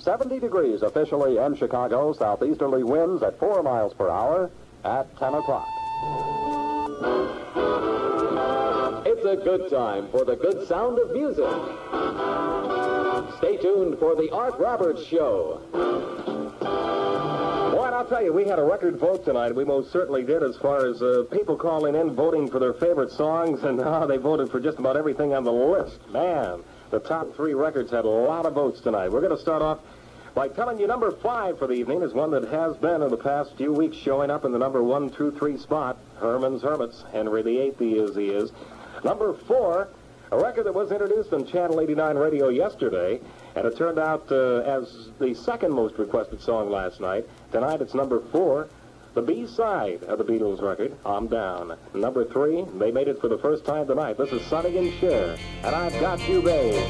70 degrees officially in Chicago. Southeasterly winds at 4 miles per hour at 10 o'clock. It's a good time for the good sound of music. Stay tuned for the Art Roberts Show. Boy, and I'll tell you, we had a record vote tonight. We most certainly did, as far as people calling in, voting for their favorite songs, and they voted for just about everything on the list. Man, the top 3 records had a lot of votes tonight. We're going to start off by telling you number 5 for the evening is one that has been in the past few weeks showing up in the number 1, 2, 3 spot. Herman's Hermits, Henry VIII, he is. Number 4, a record that was introduced on Channel 89 radio yesterday, and it turned out as the second most requested song last night. Tonight it's number 4, the B-side of the Beatles record, I'm Down. Number 3, they made it for the first time tonight. This is Sonny and Cher, and I've Got You, Babe.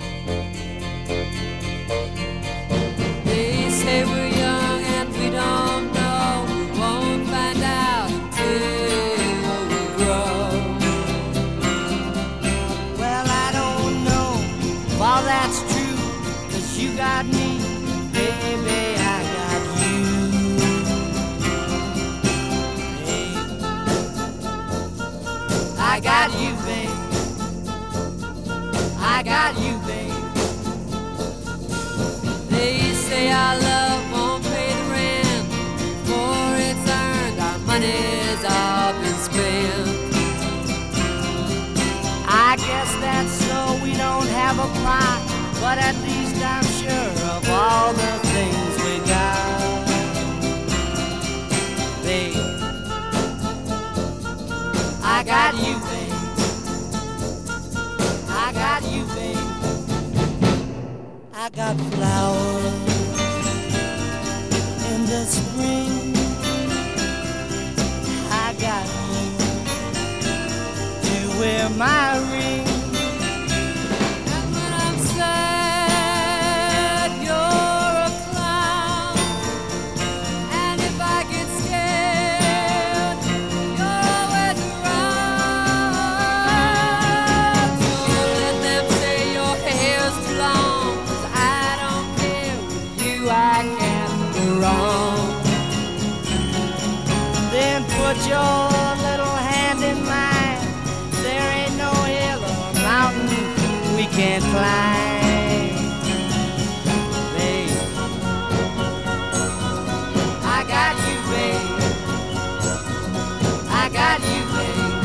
They say we're young and we don't know. We won't find out until we grow. Well, I don't know if all that's true, 'cause you got me, baby, I got you. Hey, I got you, babe. I got you, babe. They say our love won't pay the rent before it's earned. Our money's all been spent. I guess that's so we don't have a plot, but at least I'm sure of all the things we got. Babe, I got you, babe. I got you, babe. I got flowers in the spring. I got you to wear my ring. And when I'm sad, you're a clown. And if I get scared, you're always around. Don't let them say your hair's too long, 'cause I don't care. With you I can't go wrong. Then put your little hand in mine. There ain't no hill or mountain we can't climb. Babe, I got you, babe. I got you, babe.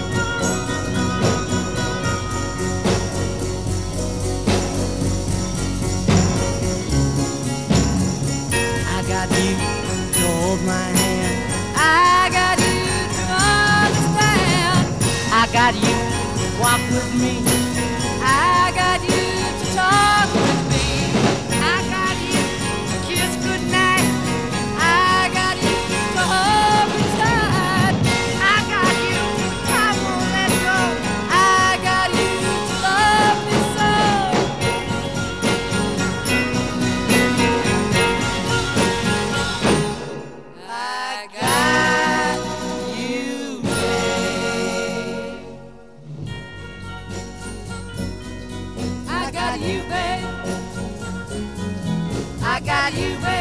I got you to hold my hand. I got you to understand. I got you to walk with me. I got you to talk with me. I got you to kiss goodnight. I got you to hold me tight. I got you, I won't let go. I got you to love me so. I got you, babe. I got you, babe. I got you, babe.